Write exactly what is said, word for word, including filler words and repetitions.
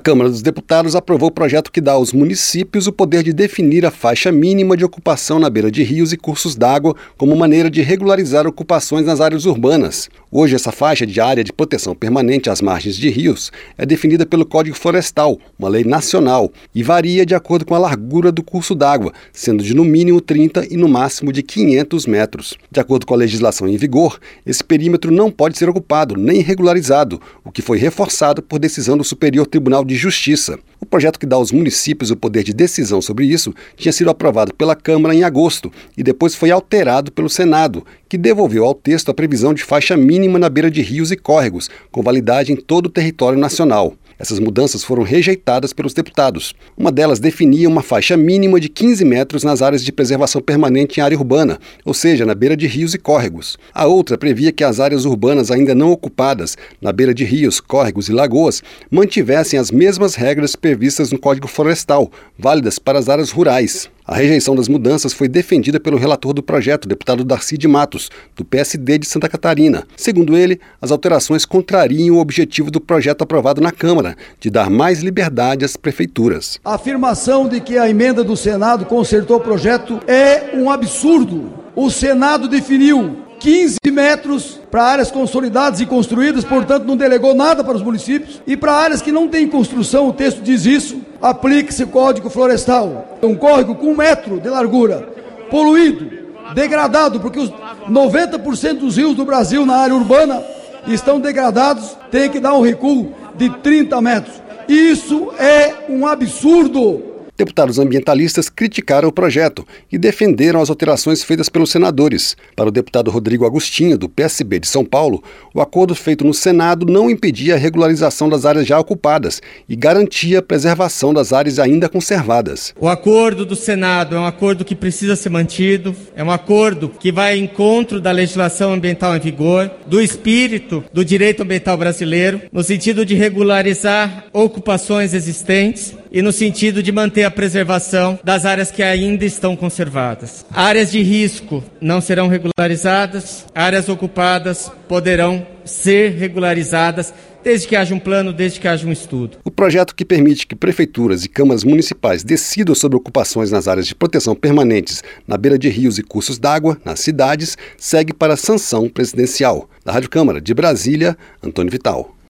Câmara dos Deputados aprovou o projeto que dá aos municípios o poder de definir a faixa mínima de ocupação na beira de rios e cursos d'água como maneira de regularizar ocupações nas áreas urbanas. Hoje, essa faixa de área de proteção permanente às margens de rios é definida pelo Código Florestal, uma lei nacional, e varia de acordo com a largura do curso d'água, sendo de no mínimo trinta e no máximo de quinhentos metros. De acordo com a legislação em vigor, esse perímetro não pode ser ocupado nem regularizado, o que foi reforçado por decisão do Superior Tribunal de Justiça. O projeto que dá aos municípios o poder de decisão sobre isso tinha sido aprovado pela Câmara em agosto e depois foi alterado pelo Senado, que devolveu ao texto a previsão de faixa mínima na beira de rios e córregos, com validade em todo o território nacional. Essas mudanças foram rejeitadas pelos deputados. Uma delas definia uma faixa mínima de quinze metros nas áreas de preservação permanente em área urbana, ou seja, na beira de rios e córregos. A outra previa que as áreas urbanas ainda não ocupadas, na beira de rios, córregos e lagoas, mantivessem as mesmas regras previstas no Código Florestal, válidas para as áreas rurais. A rejeição das mudanças foi defendida pelo relator do projeto, deputado Darcy de Matos, do P S D de Santa Catarina. Segundo ele, as alterações contrariam o objetivo do projeto aprovado na Câmara, de dar mais liberdade às prefeituras. A afirmação de que a emenda do Senado consertou o projeto é um absurdo. O Senado definiu quinze metros para áreas consolidadas e construídas, portanto não delegou nada para os municípios. E para áreas que não têm construção, o texto diz isso, aplique-se o Código Florestal. Um córrego com um metro de largura, poluído, degradado, porque os noventa por cento dos rios do Brasil na área urbana estão degradados, tem que dar um recuo de trinta metros. Isso é um absurdo. Deputados ambientalistas criticaram o projeto e defenderam as alterações feitas pelos senadores. Para o deputado Rodrigo Agostinho, do P S B de São Paulo, o acordo feito no Senado não impedia a regularização das áreas já ocupadas e garantia a preservação das áreas ainda conservadas. O acordo do Senado é um acordo que precisa ser mantido, é um acordo que vai ao encontro da legislação ambiental em vigor, do espírito do direito ambiental brasileiro, no sentido de regularizar ocupações existentes e no sentido de manter a preservação das áreas que ainda estão conservadas. Áreas de risco não serão regularizadas, áreas ocupadas poderão ser regularizadas desde que haja um plano, desde que haja um estudo. O projeto que permite que prefeituras e câmaras municipais decidam sobre ocupações nas áreas de proteção permanentes na beira de rios e cursos d'água, nas cidades, segue para a sanção presidencial. Da Rádio Câmara de Brasília, Antônio Vital.